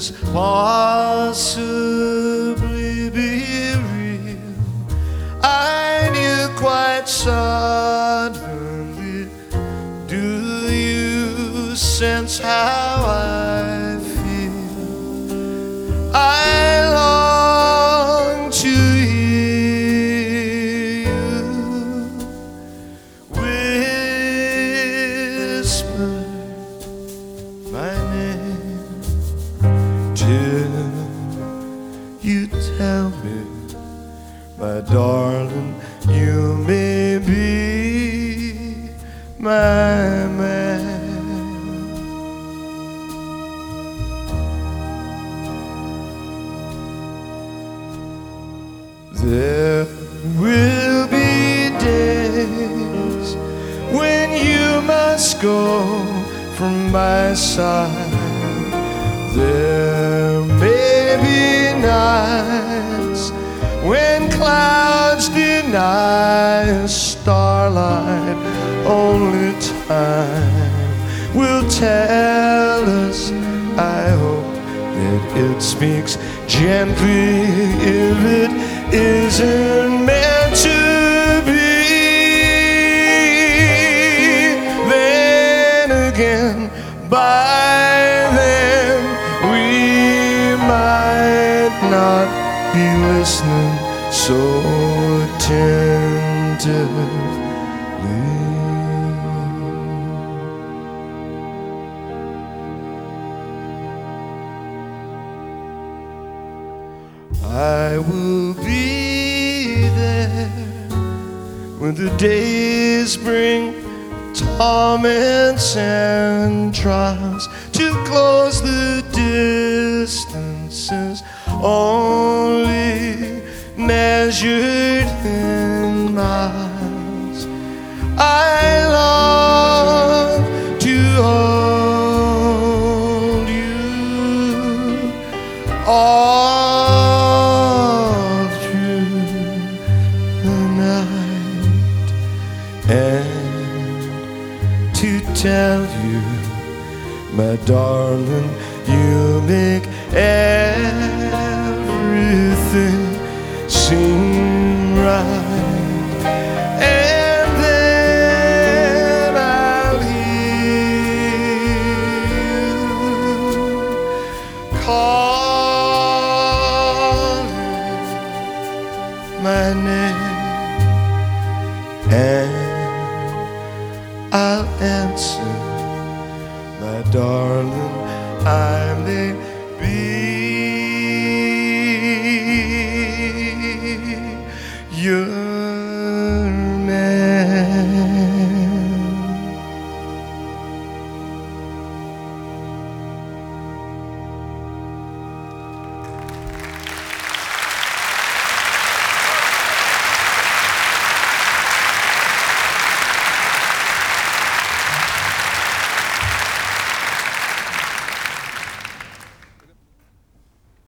this possibly be real? I knew quite suddenly. Do you sense how I feel? I long to hear you whisper my name till you tell me, my darling, you may be my man. There will be days when you must go from my side. There may be nights when clouds deny starlight. Only time will tell us. I hope that it speaks gently if it isn't meant to be. Then again, by then we might not be listening so attentively. I will be there when the days bring torments and trials to close the distances only measured in miles. I long to hold you all through the night and to tell you, my darling, you make everything seem right. And then I'll hear you calling my name, and I'll answer, my darling, I may be